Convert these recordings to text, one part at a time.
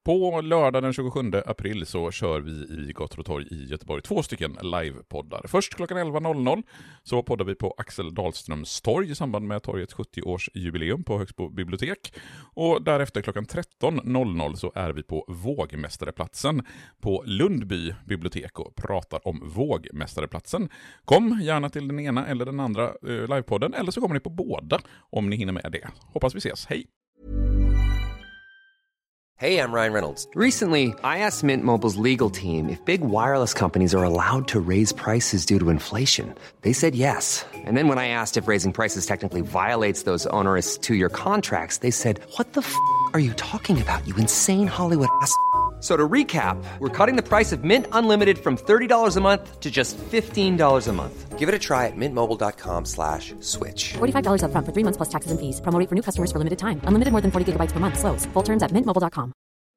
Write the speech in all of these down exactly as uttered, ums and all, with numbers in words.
På lördag den tjugosjunde april så kör vi i Gator och torg i Göteborg två stycken livepoddar. Först klockan elva noll noll så poddar vi på Axel Dahlströms torg i samband med torgets sjuttio-årsjubileum på Högsbo bibliotek. Och därefter klockan tretton noll noll så är vi på Vågmästareplatsen på Lundby bibliotek och pratar om Vågmästareplatsen. Kom gärna till den ena eller den andra eh, livepodden, eller så kommer ni på båda om ni hinner med det. Hoppas vi ses. Hej! Hey, I'm Ryan Reynolds. Recently, I asked Mint Mobile's legal team if big wireless companies are allowed to raise prices due to inflation. They said yes. And then when I asked if raising prices technically violates those onerous two-year contracts, they said, "What the f*** are you talking about, you insane Hollywood ass?" So to recap, we're cutting the price of Mint Unlimited from thirty dollars a month to just fifteen dollars a month. Give it a try at mintmobile.com slash switch. forty-five dollars up front for three months plus taxes and fees. Promo rate for new customers for limited time. Unlimited more than forty gigabytes per month. Slows full terms at mint mobile dot com.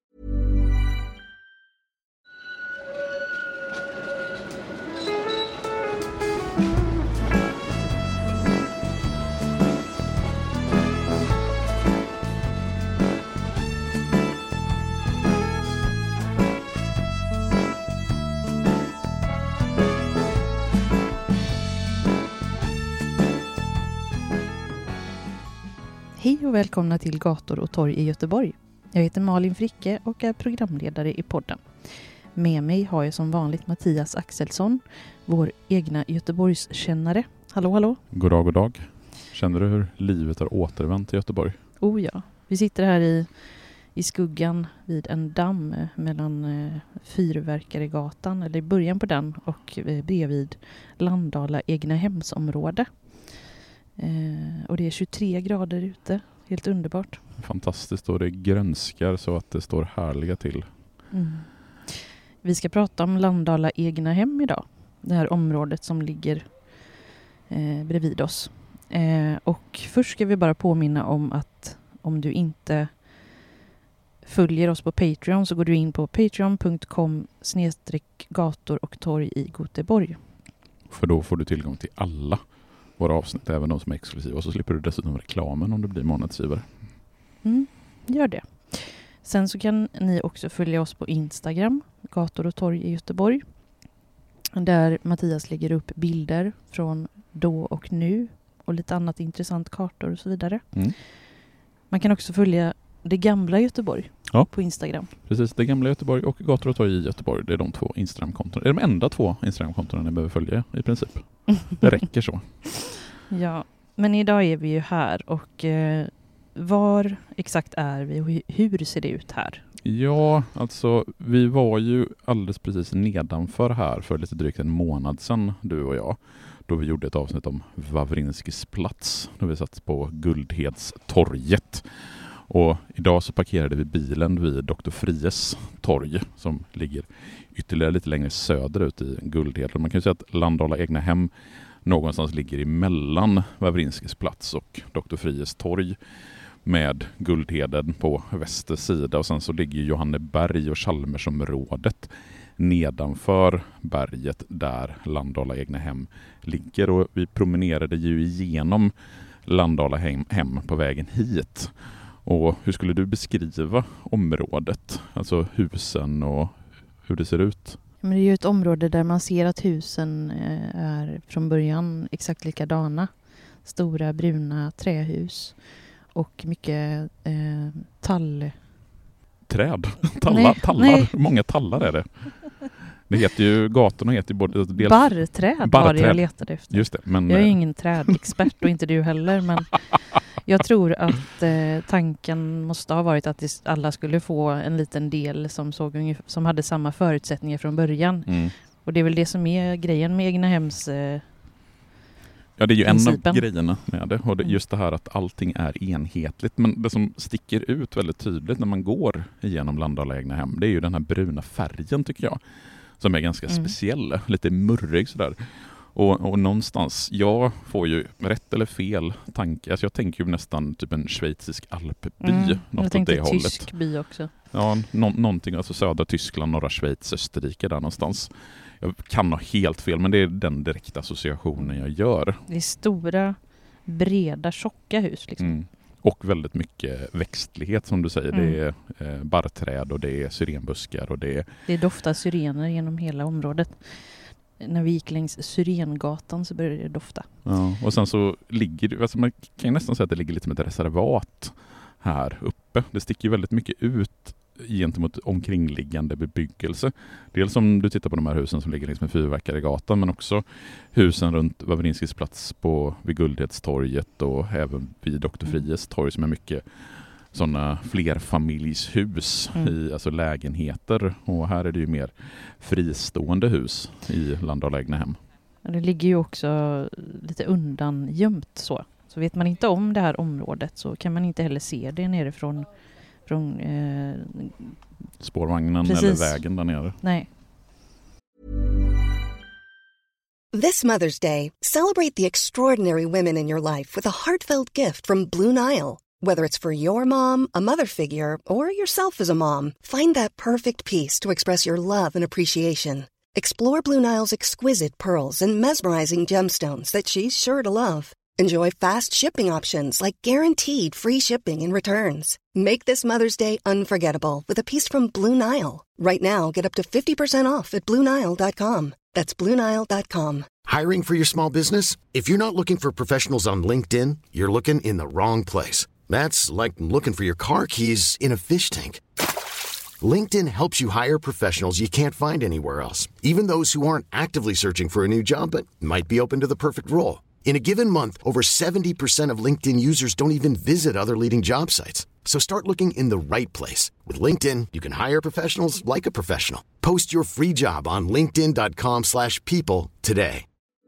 Hej och välkomna till Gator och torg i Göteborg. Jag heter Malin Fricke och är programledare i podden. Med mig har jag som vanligt Mattias Axelsson, vår egna Göteborgskännare. Hallå, hallå. God dag, god dag. Känner du hur livet har återvänt till Göteborg? Oh ja, vi sitter här i, i skuggan vid en damm mellan eh, Fyrverkaregatan, eller i början på den, och eh, bredvid Landala Egnahemsområde. Eh, och det är tjugotre grader ute. Helt underbart. Fantastiskt, och det grönskar så att det står härliga till. Mm. Vi ska prata om Landala Egnahem idag. Det här området som ligger eh, bredvid oss. Eh, och först ska vi bara påminna om att om du inte följer oss på Patreon så går du in på patreon punkt com snedstreck gator och torg i Göteborg. För då får du tillgång till alla våra avsnitt, även de som är exklusiva. Och så slipper du dessutom reklamen om du blir månadsgivare. Mm, gör det. Sen så kan ni också följa oss på Instagram, Gator och torg i Göteborg. Där Mattias lägger upp bilder från då och nu och lite annat intressant, kartor och så vidare. Mm. Man kan också följa det gamla Göteborg ja. på Instagram. Precis, det gamla Göteborg och Gator och torg i Göteborg. Det är de två Instagram-konton. Det är de enda två Instagram-konton ni behöver följa i princip. Det räcker så. Ja, men idag är vi ju här och eh, var exakt är vi och hur ser det ut här? Ja, alltså vi var ju alldeles precis nedanför här för lite drygt en månad sedan, du och jag. Då vi gjorde ett avsnitt om Wawrinskis plats. Då vi satt på Guldhedstorget. Och idag så parkerade vi bilen vid doktor Fries torg som ligger ytterligare lite längre söderut i Guldhed. Man kan ju säga att Landala Egnahem någonstans ligger emellan Wawrinskis plats och doktor Fries torg med Guldheden på väster sida. Och sen så ligger Johanneberg och Chalmersområdet nedanför berget där Landala Egnahem ligger. Och vi promenerade ju igenom Landala hem, hem på vägen hit. Och hur skulle du beskriva området? Alltså husen och hur det ser ut? Men det är ju ett område där man ser att husen är från början exakt likadana. Stora bruna trähus och mycket eh, tall... Träd? Tallar? Nej, tallar. nej. Många tallar är det. Det heter ju, gatorna heter ju både... Dels, barrträd var det jag letade efter. Just det, men, jag är ingen trädexpert och inte du heller, men jag tror att eh, tanken måste ha varit att alla skulle få en liten del som, såg ungefär, som hade samma förutsättningar från början. Mm. Och det är väl det som är grejen med egnahems eh, Ja, det är ju principen. En av grejerna med det. Och det, just det här att allting är enhetligt. Men det som sticker ut väldigt tydligt när man går igenom Landala Egnahem, det är ju den här bruna färgen tycker jag. Som är ganska mm. speciell. Lite murrig sådär. Och, och någonstans, jag får ju rätt eller fel tanke. Alltså jag tänker ju nästan typ en schweizisk alpby. Mm, något jag tänkte det tysk hållet. by också. Ja, no- någonting, alltså södra Tyskland, norra Schweiz, Österrike där någonstans. Jag kan ha helt fel, men det är den direkta associationen jag gör. Det är stora, breda, tjocka hus liksom. Mm. Och väldigt mycket växtlighet som du säger. Mm. Det är eh, barrträd och det är syrenbuskar och det är... Det doftar syrener genom hela området. När vi gick längs Syrengatan så började det dofta. Ja, och sen så ligger det, alltså man kan ju nästan säga att det ligger lite som ett reservat här uppe. Det sticker ju väldigt mycket ut gentemot omkringliggande bebyggelse. Dels om du tittar på de här husen som ligger liksom med Fyrverkaregatan, men också husen runt Wawrinskis plats på vid Guldhetstorget och även vid doktor Fries torg som är mycket sådana flerfamiljshus, mm. i, alltså lägenheter. Och här är det ju mer fristående hus i Landala Egnahem. Det ligger ju också lite undangömt så. Så vet man inte om det här området så kan man inte heller se det nerifrån från, eh, spårvagnen precis. Eller vägen där nere. Nej. This Mother's Day, celebrate the extraordinary women in your life with a heartfelt gift from Blue Nile. Whether it's for your mom, a mother figure, or yourself as a mom, find that perfect piece to express your love and appreciation. Explore Blue Nile's exquisite pearls and mesmerizing gemstones that she's sure to love. Enjoy fast shipping options like guaranteed free shipping and returns. Make this Mother's Day unforgettable with a piece from Blue Nile. Right now, get up to fifty percent off at blue nile dot com. That's blue nile dot com. Hiring for your small business? If you're not looking for professionals on LinkedIn, you're looking in the wrong place. That's like looking for your car keys in a fish tank. LinkedIn helps you hire professionals you can't find anywhere else, even those who aren't actively searching for a new job but might be open to the perfect role. In a given month, over seventy percent of LinkedIn users don't even visit other leading job sites. So start looking in the right place. With LinkedIn, you can hire professionals like a professional. Post your free job on linkedin dot com slash people today.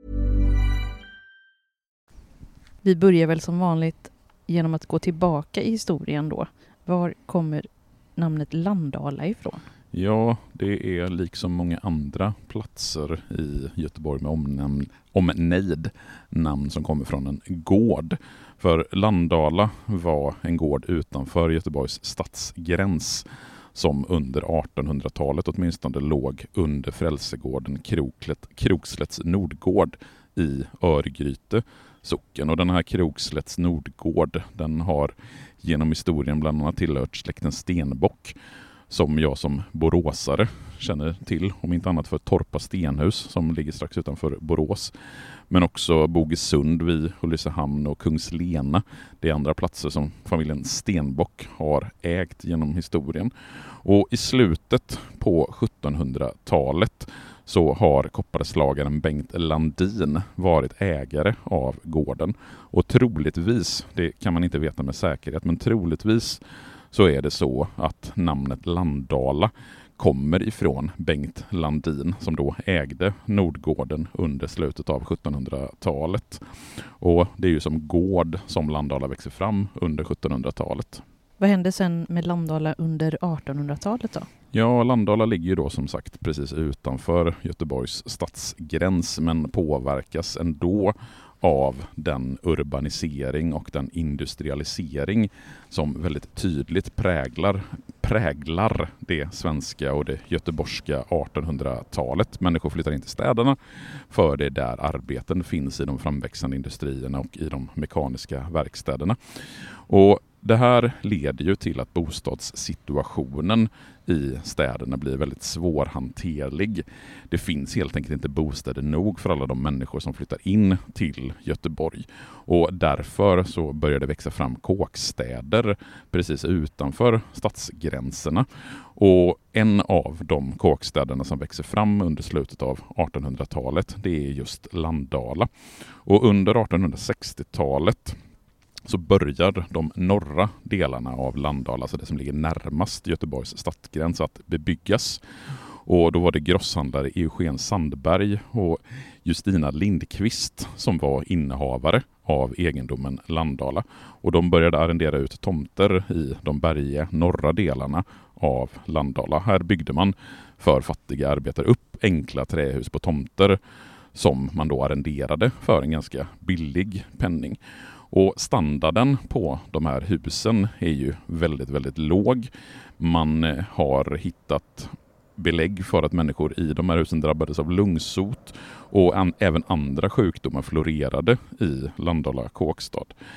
Vi börjar väl som vanligt genom att gå tillbaka i historien då. Var kommer namnet Landala ifrån? Ja, det är liksom många andra platser i Göteborg med omnämn, omnejd namn som kommer från en gård. För Landala var en gård utanför Göteborgs stadsgräns som under artonhundratalet åtminstone låg under Frälsegården Kroklet, Krokslätts Nordgård i Örgryte socken. Och den här Krokslätts Nordgård, den har genom historien bland annat tillhört släkten Stenbock, som jag som boråsare känner till, om inte annat för Torpa stenhus som ligger strax utanför Borås. Men också Bogesund vid Ulricehamn och Kungslena. Det är andra platser som familjen Stenbock har ägt genom historien. Och i slutet på sjuttonhundratalet så har kopparslagaren Bengt Landin varit ägare av gården. Och troligtvis, det kan man inte veta med säkerhet, men troligtvis så är det så att namnet Landala kommer ifrån Bengt Landin som då ägde Nordgården under slutet av sjuttonhundratalet. Och det är ju som gård som Landala växer fram under sjuttonhundratalet. Vad hände sen med Landala under artonhundratalet då? Ja, Landala ligger ju då som sagt precis utanför Göteborgs stadsgräns men påverkas ändå av den urbanisering och den industrialisering som väldigt tydligt präglar, präglar det svenska och det göteborgska artonhundratalet. Människor flyttar in till städerna för det är där arbeten finns i de framväxande industrierna och i de mekaniska verkstäderna. Och det här leder ju till att bostadssituationen i städerna blir väldigt svårhanterlig. Det finns helt enkelt inte bostäder nog för alla de människor som flyttar in till Göteborg. Och därför så börjar det växa fram kåkstäder precis utanför stadsgränserna. Och en av de kåkstäderna som växer fram under slutet av artonhundratalet, det är just Landala. Och under artonhundrasextiotalet så börjar de norra delarna av Landala, alltså det som ligger närmast Göteborgs stadsgräns, att bebyggas. Och då var det grosshandlare Eugen Sandberg och Justina Lindqvist som var innehavare av egendomen Landala. Och de började arrendera ut tomter i de bergiga norra delarna av Landala. Här byggde man för fattiga arbetare upp enkla trähus på tomter som man då arrenderade för en ganska billig penning. Och standarden på de här husen är ju väldigt, väldigt låg. Man har hittat belägg för att människor i de här husen drabbades av lungsot och an- även andra sjukdomar florerade i Landala kåkstad.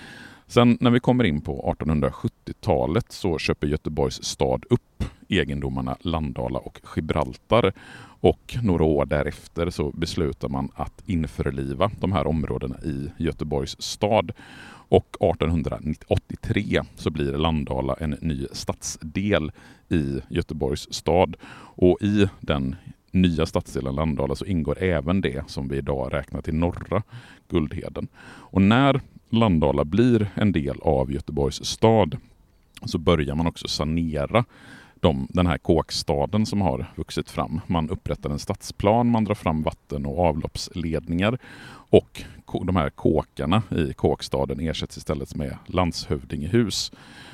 Sen när vi kommer in på artonhundrasjuttiotalet så köper Göteborgs stad upp egendomarna Landala och Gibraltar, och några år därefter så beslutar man att införliva de här områdena i Göteborgs stad. Och artonhundraåttiotre så blir Landala en ny stadsdel i Göteborgs stad, och i den nya stadsdelen Landala så ingår även det som vi idag räknar till norra Guldheden. Och när Landala blir en del av Göteborgs stad så börjar man också sanera de, den här kåkstaden som har vuxit fram. Man upprättar en stadsplan, man drar fram vatten- och avloppsledningar, och de här kåkarna i kåkstaden ersätts istället med landshövdingehus.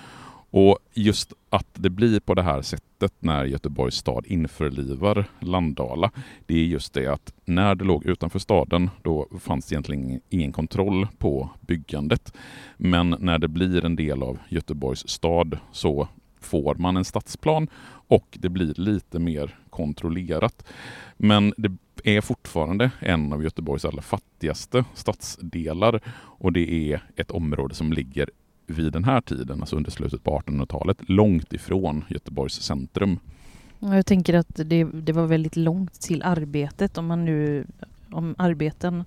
Och just att det blir på det här sättet när Göteborgs stad införlivar Landala, det är just det att när det låg utanför staden då fanns det egentligen ingen kontroll på byggandet. Men när det blir en del av Göteborgs stad så får man en stadsplan och det blir lite mer kontrollerat. Men det är fortfarande en av Göteborgs allra fattigaste stadsdelar, och det är ett område som ligger vid den här tiden, alltså under slutet på artonhundratalet, långt ifrån Göteborgs centrum. Jag tänker att det, det var väldigt långt till arbetet, om man nu om arbeten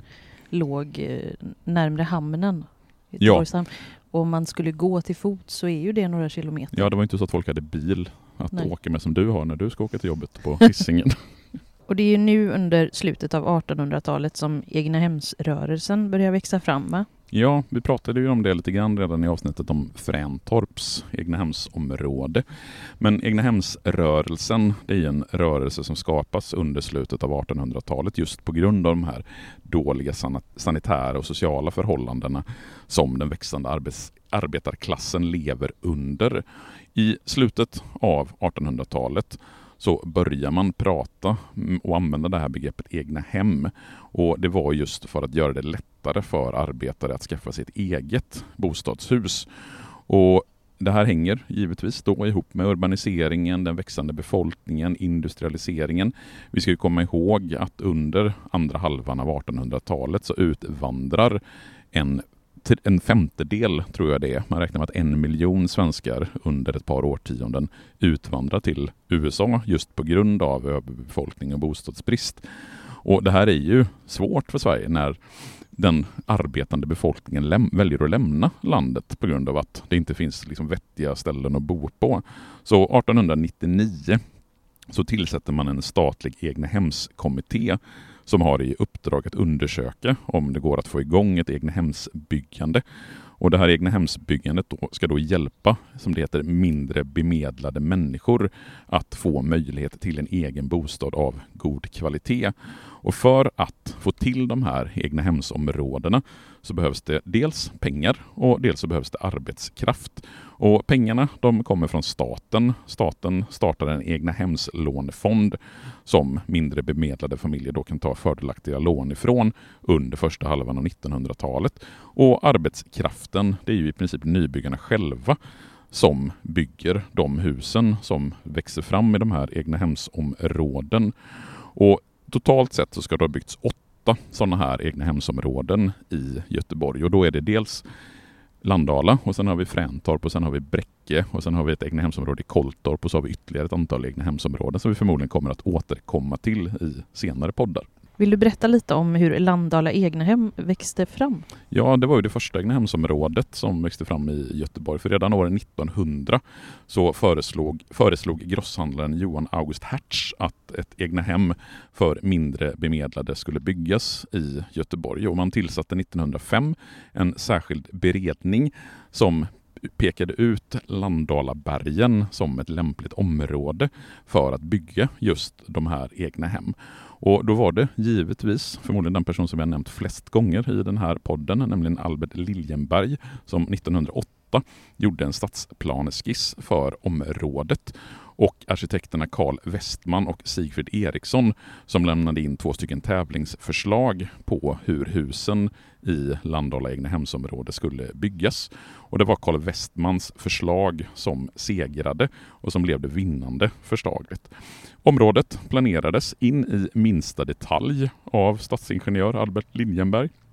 låg närmare hamnen. Ja. Och om man skulle gå till fot så är ju det några kilometer. Ja, det var inte så att folk hade bil att Nej. åka med som du har när du ska åka till jobbet på Hisingen. Och det är ju nu under slutet av artonhundratalet som egnahemsrörelsen börjar växa fram, va? Ja, vi pratade ju om det lite grann redan i avsnittet om Fräntorps egnahemsområde. Men egnahemsrörelsen, det är en rörelse som skapas under slutet av artonhundratalet just på grund av de här dåliga sanitära och sociala förhållandena som den växande arbets- arbetarklassen lever under. I slutet av artonhundratalet så börjar man prata och använda det här begreppet egna hem. Och det var just för att göra det lättare för arbetare att skaffa sig ett eget bostadshus. Och det här hänger givetvis då ihop med urbaniseringen, den växande befolkningen, industrialiseringen. Vi ska ju komma ihåg att under andra halvan av artonhundratalet så utvandrar en en femtedel, tror jag det är. Man räknar med att en miljon svenskar under ett par årtionden utvandrar till U S A just på grund av överbefolkning och bostadsbrist. Och det här är ju svårt för Sverige när den arbetande befolkningen läm- väljer att lämna landet på grund av att det inte finns liksom vettiga ställen att bo på. Så artonhundranittionio så tillsätter man en statlig egnahemskommitté som har i uppdrag att undersöka om det går att få igång ett egnahemsbyggande. Och det här egnahemsbyggandet då ska då hjälpa, som det heter, mindre bemedlade människor att få möjlighet till en egen bostad av god kvalitet. Och för att få till de här egnahemsområdena så behövs det dels pengar och dels så behövs det arbetskraft. Och pengarna de kommer från staten. Staten startar en egnahemslånefond som mindre bemedlade familjer då kan ta fördelaktiga lån ifrån under första halvan av nittonhundratalet. Och arbetskraften, det är ju i princip nybyggarna själva som bygger de husen som växer fram i de här egnahemsområden. Och totalt sett så ska det ha byggts åtta sådana här egnahemsområden i Göteborg. Och då är det dels Landala och sen har vi Fräntorp och sen har vi Bräcke och sen har vi ett egnahemsområde i Koltorp och så har vi ytterligare ett antal egnahemsområden som vi förmodligen kommer att återkomma till i senare poddar. Vill du berätta lite om hur Landala egnahem växte fram? Ja, det var ju det första egnahemsområdet som växte fram i Göteborg. För redan år nittonhundra så föreslog, föreslog grosshandlaren Johan August Hertz att ett egnahem för mindre bemedlade skulle byggas i Göteborg. Och man tillsatte nittonhundrafem en särskild beredning som pekade ut Landalabergen som ett lämpligt område för att bygga just de här egna hem. Och då var det givetvis förmodligen den person som jag nämnt flest gånger i den här podden, nämligen Albert Liljenberg, som nittonhundraåtta gjorde en stadsplaneskiss för området. Och arkitekterna Carl Westman och Sigfrid Eriksson som lämnade in två stycken tävlingsförslag på hur husen i Landala egnahemsområde skulle byggas. Och det var Carl Westmans förslag som segrade och som blev det vinnande förslaget. Området planerades in i minsta detalj av stadsingenjör Albert Liljenberg.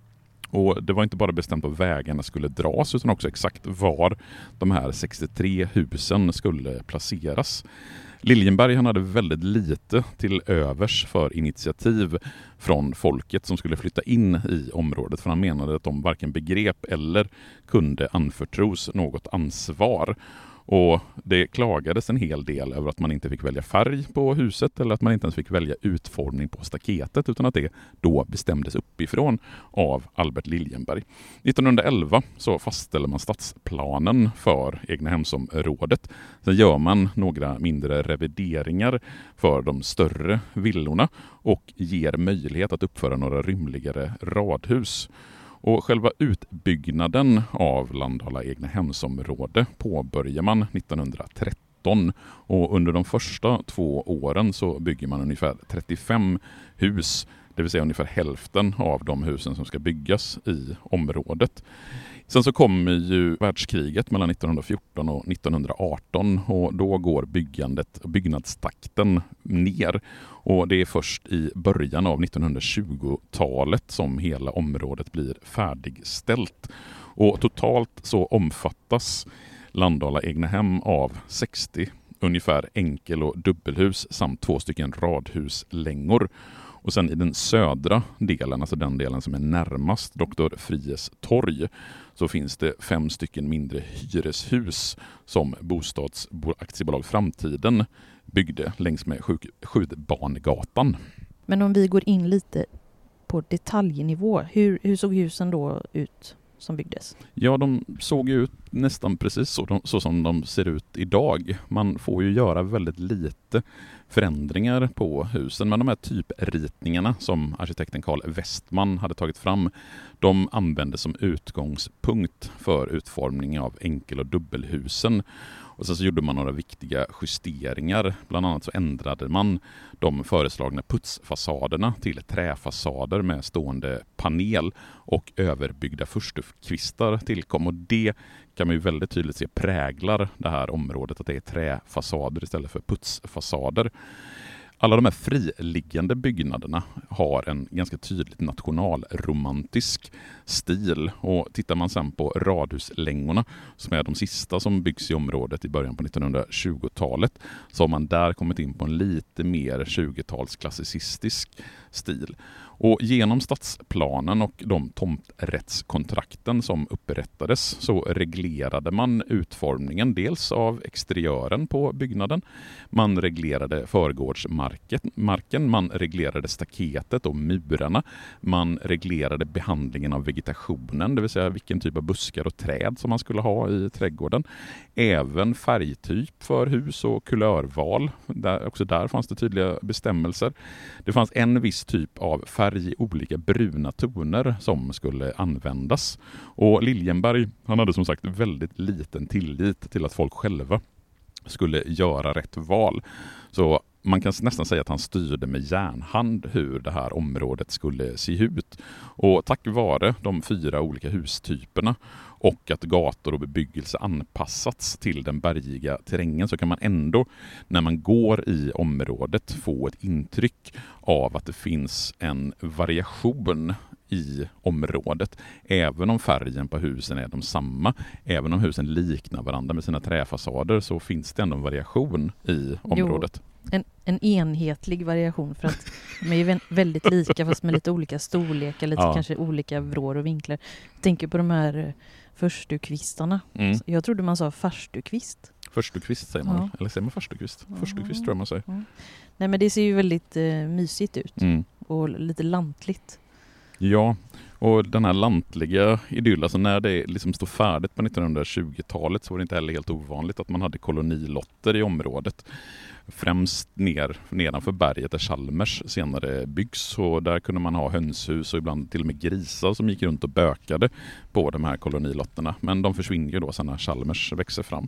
Och det var inte bara bestämt att vägarna skulle dras utan också exakt var de här sextiotre husen skulle placeras. Liljenberg han hade väldigt lite till övers för initiativ från folket som skulle flytta in i området, för han menade att de varken begrep eller kunde anförtros något ansvar. Och det klagades en hel del över att man inte fick välja färg på huset eller att man inte ens fick välja utformning på staketet, utan att det då bestämdes uppifrån av Albert Liljenberg. nittonhundraelva så fastställer man stadsplanen för egnahemsområdet. Sen gör man några mindre revideringar för de större villorna och ger möjlighet att uppföra några rymligare radhus. Och själva utbyggnaden av Landala egnahemsområde påbörjar man nittonhundratretton, och under de första två åren så bygger man ungefär trettiofem hus, det vill säga ungefär hälften av de husen som ska byggas i området. Sen så kommer ju världskriget mellan nittonhundrafjorton och nittonhundraarton, och då går byggandet och byggnadstakten ner. Och det är först i början av nittonhundratjugotalet som hela området blir färdigställt. Och totalt så omfattas Landala egnahem av sextio ungefär enkel- och dubbelhus samt två stycken radhuslängor. Och sen i den södra delen, alltså den delen som är närmast doktor Fries torg, så finns det fem stycken mindre hyreshus som Bostadsaktiebolag Framtiden byggde längs med Skjutbangatan. Men om vi går in lite på detaljnivå, hur, hur såg husen då ut som byggdes? Ja, de såg ut nästan precis så, de, så som de ser ut idag. Man får ju göra väldigt lite förändringar på husen, men de här typritningarna som arkitekten Carl Westman hade tagit fram, de användes som utgångspunkt för utformning av enkel- och dubbelhusen. Och sen så gjorde man några viktiga justeringar. Bland annat så ändrade man de föreslagna putsfasaderna till träfasader med stående panel, och överbyggda furstukvistar tillkom. Och det kan man ju väldigt tydligt se präglar det här området, att det är träfasader istället för putsfasader. Alla de här friliggande byggnaderna har en ganska tydligt nationalromantisk stil, och tittar man sen på radhuslängorna som är de sista som byggs i området i början på nittonhundratjugotalet, så har man där kommit in på en lite mer tjugotalsklassicistisk stil. Och genom stadsplanen och de tomträttskontrakten som upprättades så reglerade man utformningen dels av exteriören på byggnaden. Man reglerade förgårdsmarken, man reglerade staketet och murarna. Man reglerade behandlingen av vegetationen, det vill säga vilken typ av buskar och träd som man skulle ha i trädgården. Även färgtyp för hus och kulörval. Där, också där fanns det tydliga bestämmelser. Det fanns en viss typ av färg i olika bruna toner som skulle användas. Och Liljenberg, han hade som sagt väldigt liten tillit till att folk själva skulle göra rätt val. Så man kan nästan säga att han styrde med järnhand hur det här området skulle se ut. Och tack vare de fyra olika hustyperna och att gator och bebyggelse anpassats till den bergiga terrängen, så kan man ändå när man går i området få ett intryck av att det finns en variation i området. Även om färgen på husen är de samma, även om husen liknar varandra med sina träfasader, så finns det ändå en variation i området. Jo, en, en enhetlig variation, för att de är väldigt lika fast med lite olika storlekar, lite ja. kanske olika vrår och vinklar. Jag tänker på de här förstukvistarna. Mm. Jag trodde man sa farstukvist. Förstukvist säger man, ja. eller säger man farstukvist? Ja. Förstukvist tror jag man säger. Ja. Nej, men det ser ju väldigt eh, mysigt ut mm. och lite lantligt. Ja, och den här lantliga idyll, alltså när det liksom stod färdigt på nittonhundratjugotalet så var det inte heller helt ovanligt att man hade kolonilotter i området. Främst ner, nedanför berget där Chalmers senare byggs, och där kunde man ha hönshus och ibland till och med grisar som gick runt och bökade på de här kolonilotterna. Men de försvinner ju då sen när Chalmers växer fram.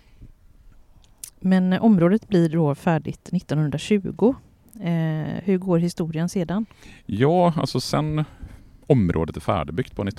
Men området blir då färdigt nittonhundratjugo. Eh, hur går historien sedan? Ja, alltså sen området är färdigbyggt på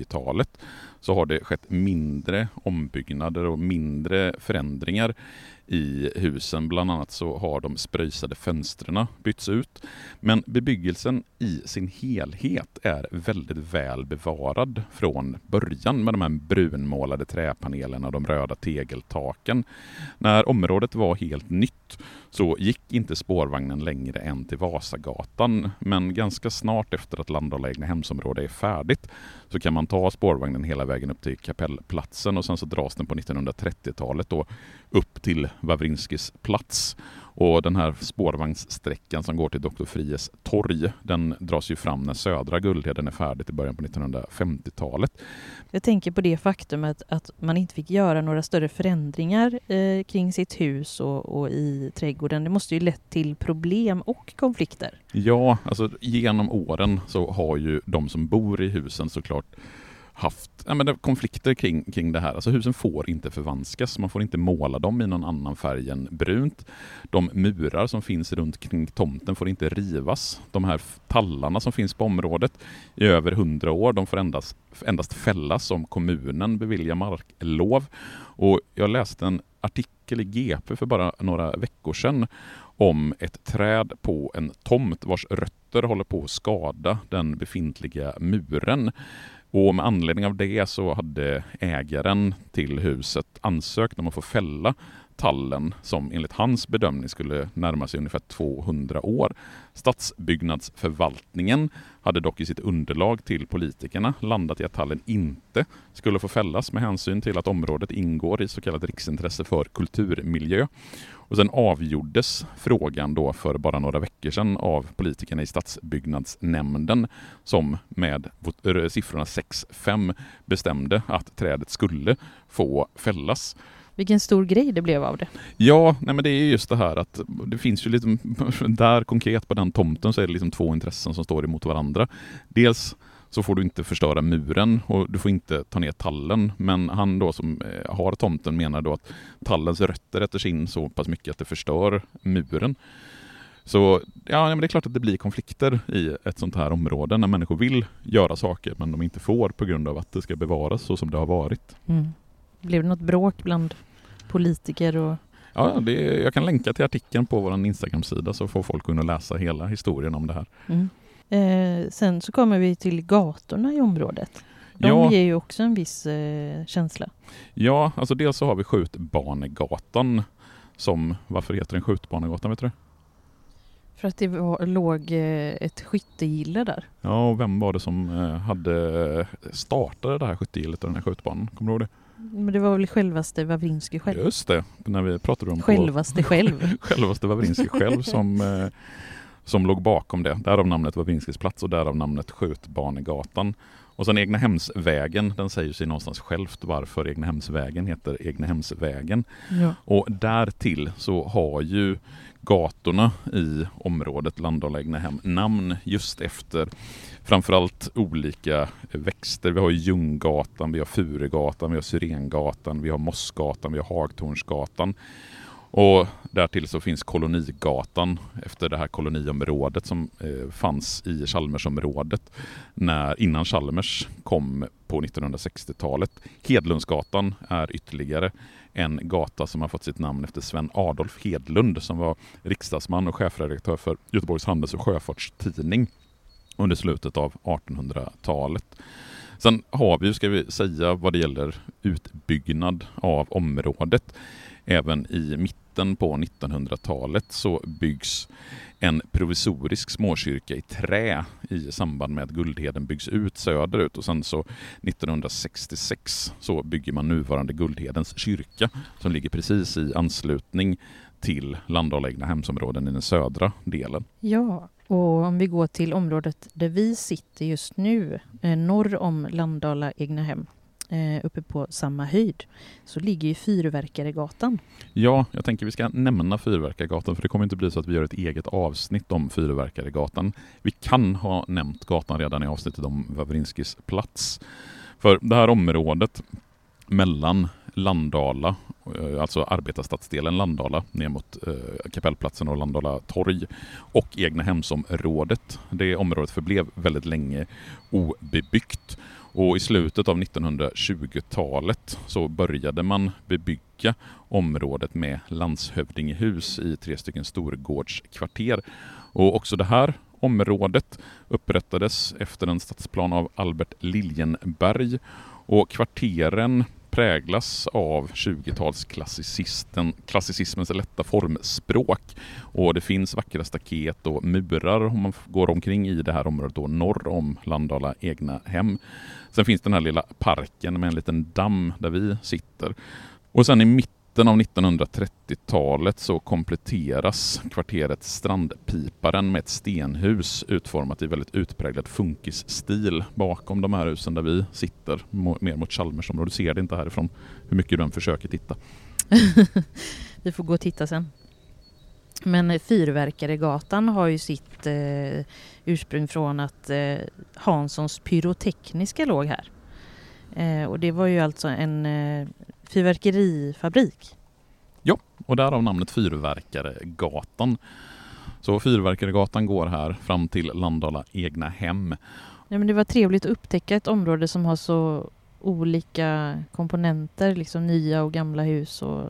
nittonhundratjugotalet så har det skett mindre ombyggnader och mindre förändringar i husen. Bland annat så har de spröjsade fönstren bytts ut. Men bebyggelsen i sin helhet är väldigt väl bevarad från början med de här brunmålade träpanelerna och de röda tegeltaken. När området var helt nytt så gick inte spårvagnen längre än till Vasagatan, men ganska snart efter att Landala egnahemsområde är färdigt så kan man ta spårvagnen hela vägen upp till Kapellplatsen och sen så dras den på nittonhundratrettiotalet då upp till Wawrinskis plats. Och den här spårvagnssträckan som går till doktor Fries torg, den dras ju fram när södra Guldheden är färdigt i början på nittonhundrafemtiotalet. Jag tänker på det faktum att, att man inte fick göra några större förändringar eh, kring sitt hus och, och i trädgården. Det måste ju lett till problem och konflikter. Ja, alltså genom åren så har ju de som bor i husen såklart haft ja, men det konflikter kring, kring det här. Alltså husen får inte förvanskas, man får inte måla dem i någon annan färg än brunt. De murar som finns runt kring tomten får inte rivas. De här tallarna som finns på området i över hundra år, de får endast, endast fällas om kommunen beviljar marklov. Och jag läste en artikel i G P för bara några veckor sedan om ett träd på en tomt vars rötter håller på att skada den befintliga muren. Och med anledning av det så hade ägaren till huset ansökt om att få fälla tallen som enligt hans bedömning skulle närma sig ungefär tvåhundra år. Stadsbyggnadsförvaltningen hade dock i sitt underlag till politikerna landat i att tallen inte skulle få fällas med hänsyn till att området ingår i så kallat riksintresse för kulturmiljö. Och sen avgjordes frågan då för bara några veckor sedan av politikerna i stadsbyggnadsnämnden som med siffrorna sex fem bestämde att trädet skulle få fällas. Vilken stor grej det blev av det. Ja, nej men det är just det här att det finns ju lite där konkret på den tomten så är det liksom två intressen som står emot varandra. Dels så får du inte förstöra muren och du får inte ta ner tallen. Men han då som har tomten menar då att tallens rötter äter sig in så pass mycket att det förstör muren. Så ja, men det är klart att det blir konflikter i ett sånt här område när människor vill göra saker men de inte får på grund av att det ska bevaras så som det har varit. Mm. Blev det något bråk bland politiker? Och... Ja, det, jag kan länka till artikeln på vår Instagram-sida så får folk kunna läsa hela historien om det här. Mm. Eh, sen så kommer vi till gatorna i området. De ja, ger ju också en viss eh, känsla. Ja, alltså dels så har vi Skjutbanegatan som, varför heter den Skjutbanegatan, vet du det? För att det var, låg eh, ett skyttegille där. Ja, och vem var det som eh, hade startade det här skyttegillet och den här skjutbanan? Kommer du ihåg det? Men det var väl självaste Wawrinski själv. Just det, när vi pratade om självaste på, själv. självaste Wawrinski själv som, eh, som låg bakom det. Därav namnet Wawrinskis plats och därav namnet Skjutbanegatan. Och sen Egnahemsvägen, den säger sig någonstans självt varför Egnahemsvägen heter Egnahemsvägen. Ja. Och därtill så har ju gatorna i området Landala Egnahem namn just efter framförallt olika växter. Vi har Ljunggatan, vi har Furegatan, vi har Syrengatan, vi har Mossgatan, vi har Hagtornsgatan. Och därtill så finns Kolonigatan efter det här koloniområdet som eh, fanns i Chalmersområdet när, innan Chalmers kom på nittonhundrasextiotalet. Hedlundsgatan är ytterligare en gata som har fått sitt namn efter Sven Adolf Hedlund som var riksdagsman och chefredaktör för Göteborgs Handels- och Sjöfartstidning under slutet av artonhundratalet. Sen har vi, ska vi säga, vad det gäller utbyggnad av området. Även i mitten på nittonhundratalet så byggs en provisorisk småkyrka i trä i samband med att Guldheden byggs ut söderut. Och sen så nittonhundrasextiosex så bygger man nuvarande Guldhedens kyrka som ligger precis i anslutning till Landala Egnahemsområden i den södra delen. Ja, och om vi går till området där vi sitter just nu, eh, norr om Landala Egnahem, eh, uppe på samma höjd, så ligger ju Fyrverkaregatan. Ja, jag tänker vi ska nämna Fyrverkaregatan för det kommer inte bli så att vi gör ett eget avsnitt om Fyrverkaregatan. Vi kan ha nämnt gatan redan i avsnittet om Wawrinskis plats. För det här området mellan Landala, alltså arbetarstadsdelen Landala ner mot eh, Kapellplatsen och Landala torg och Egnahemsområdet. Det området förblev väldigt länge obebyggt. Och i slutet av nittonhundratjugotalet så började man bebygga området med landshövdingehus i tre stycken storgårdskvarter. Och också det här området upprättades efter en stadsplan av Albert Liljenberg. Och kvarteren präglas av tjugotalsklassicismens lätta formspråk. Och det finns vackra staket och murar om man går omkring i det här området då, norr om Landala Egnahem. Sen finns den här lilla parken med en liten damm där vi sitter. Och sen i mitten av nittonhundratrettiotalet så kompletteras kvarteret Strandpiparen med ett stenhus utformat i väldigt utpräglad funkisstil bakom de här husen där vi sitter, mer mot Chalmersområdet. Du ser det inte härifrån hur mycket du än försöker titta. Vi får gå och titta sen. Men Fyrverkaregatan har ju sitt eh, ursprung från att eh, Hanssons pyrotekniska låg här. Eh, och det var ju alltså en eh, fyrverkerifabrik. Ja, och därav namnet Fyrverkaregatan. Så Fyrverkaregatan går här fram till Landala Egnahem. Ja, men det var trevligt att upptäcka ett område som har så olika komponenter, liksom nya och gamla hus, och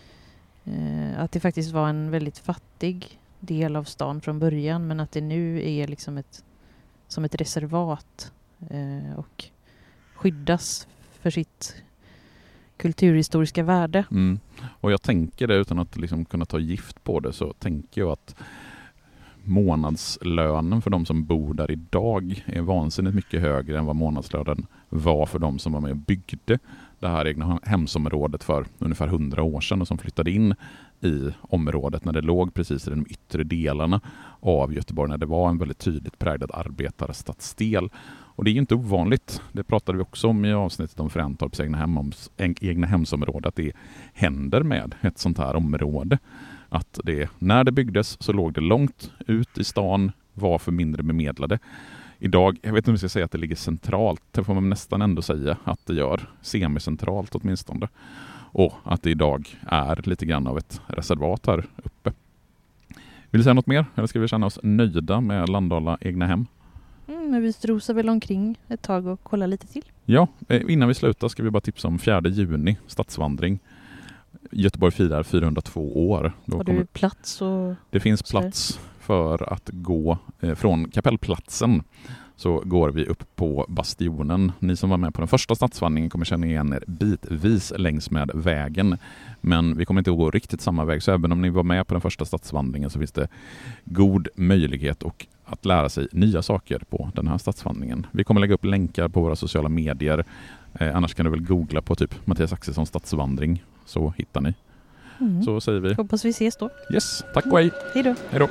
eh, att det faktiskt var en väldigt fattig del av stan från början, men att det nu är liksom ett, som ett reservat eh, och skyddas för sitt kulturhistoriska värde. Mm. Och jag tänker det, utan att liksom kunna ta gift på det, så tänker jag att månadslönen för de som bor där idag är vansinnigt mycket högre än vad månadslönen var för de som var med och byggde det här egna hemsområdet för ungefär hundra år sedan och som flyttade in i området när det låg precis i de yttre delarna av Göteborg, när det var en väldigt tydligt präglad arbetarstadsdel. Och det är ju inte ovanligt, det pratade vi också om i avsnittet om Fräntorps egna, hemoms, egna hemsområde, att det händer med ett sånt här område. Att det, när det byggdes så låg det långt ut i stan, var för mindre bemedlade. Idag, jag vet inte om vi ska säga att det ligger centralt, det får man nästan ändå säga att det gör, semicentralt åtminstone. Och att det idag är lite grann av ett reservat här uppe. Vill du säga något mer? Eller ska vi känna oss nöjda med Landala Egnahem? Mm, men vi strosar väl omkring ett tag och kollar lite till. Ja, innan vi slutar ska vi bara tipsa om fjärde juni, stadsvandring. Göteborg firar fyrahundratvå år. Då har du kommer... plats? Och... Det finns plats för att gå eh, från Kapellplatsen. Så går vi upp på Bastionen. Ni som var med på den första stadsvandringen kommer känna igen er bitvis längs med vägen. Men vi kommer inte att gå riktigt samma väg. Så även om ni var med på den första stadsvandringen så finns det god möjlighet och att lära sig nya saker på den här stadsvandringen. Vi kommer lägga upp länkar på våra sociala medier. Eh, annars kan du väl googla på typ Mattias Axelsson stadsvandring, så hittar ni. Mm. Så säger vi. Hoppas vi ses då. Yes, tack och hej. Mm. Hej då. Hej då.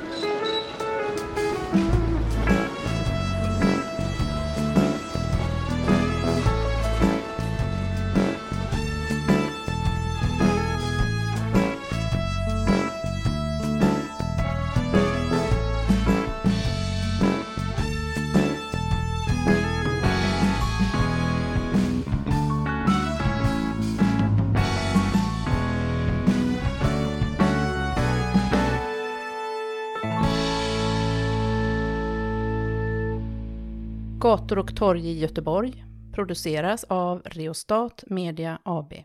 Gator och torg i Göteborg produceras av Reostat Media A B.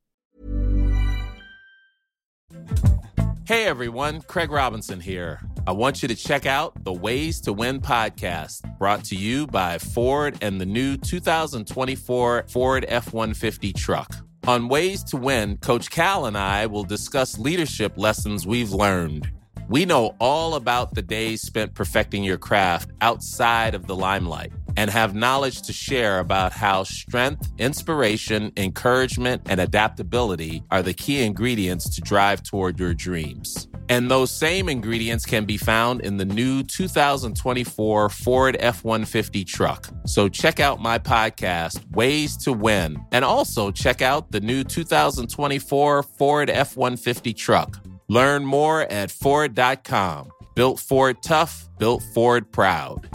Hey everyone, Craig Robinson here. I want you to check out the Ways to Win podcast, brought to you by Ford and the new two thousand twenty-four Ford F one fifty truck. On Ways to Win, Coach Cal and I will discuss leadership lessons we've learned. We know all about the days spent perfecting your craft outside of the limelight and have knowledge to share about how strength, inspiration, encouragement, and adaptability are the key ingredients to drive toward your dreams. And those same ingredients can be found in the new two thousand twenty-four Ford F one fifty truck. So check out my podcast, Ways to Win, and also check out the new two thousand twenty-four Ford F one fifty truck. Learn more at Ford dot com. Built Ford tough, built Ford proud.